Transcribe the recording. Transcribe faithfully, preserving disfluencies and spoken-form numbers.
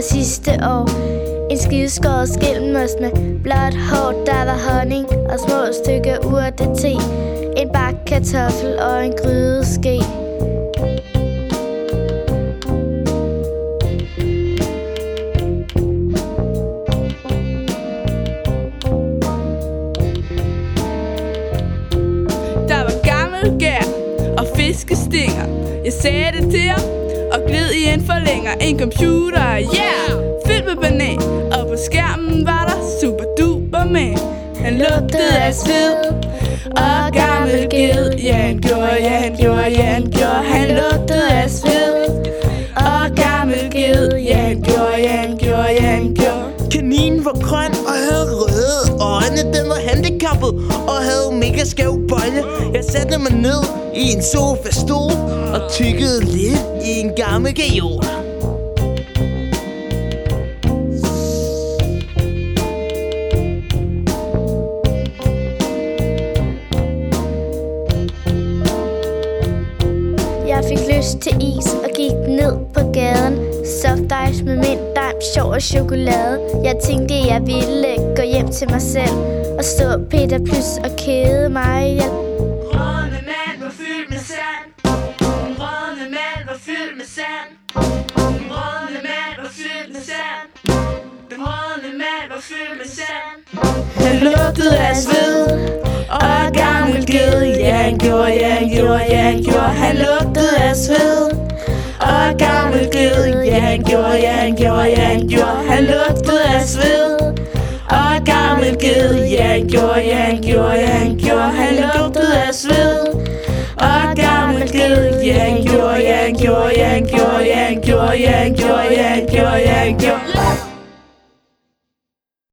sidste år. En skideskåret skilmos med blåt hår, der var honning og små stykker urtete. En bakke kartoffel og en grydeske. Der var gammelgær og fiskestinger. Jeg sagde det til ham og gled i en forlænger. En computer, yeah, fyldt med banan. Og på skærmen var der super duper man. Han lugtede af sved og gammel ged. Ja, han gjorde, ja, han gjorde, ja, han gjorde. Han lugtede af sved og gammel ged. Ja, han gjorde, ja, han gjorde, ja, han gjorde. Kaninen var grøn og havde røde øjne. Den var handicappet og havde mega skæv bøjle. Jeg satte mig ned i en sofa-stol og tykkede lidt i en gammel gajol. Jeg fik lyst til is og gik ned på gaden. Soft ice med mint, dime, sjov og chokolade. Jeg tænkte, jeg ville gå hjem til mig selv og stå Peter Plys og kede mig ihjel. Rødende mand var fyldt med sand. Rødende mand var fyldt med sand. Rødende mand var fyldt med sand. Den rødende mand var fyldt med sand. Han lugtede af sved og gammel ged. Ja, han gjorde, ja, han gjorde, ja, han gjorde. Han lugtede af sved og gammel ged. Ja, han gjorde, ja, han gjorde, ja, han gjorde. Han lugtede af sved og gammel ged. Ja, han gjorde, ja, han gjorde, ja, han gjorde. Han lugtede af sved og gammel ged. Ja, han gjorde, ja, han gjorde, ja, han gjorde, ja, han gjorde, ja, han gjorde, ja, han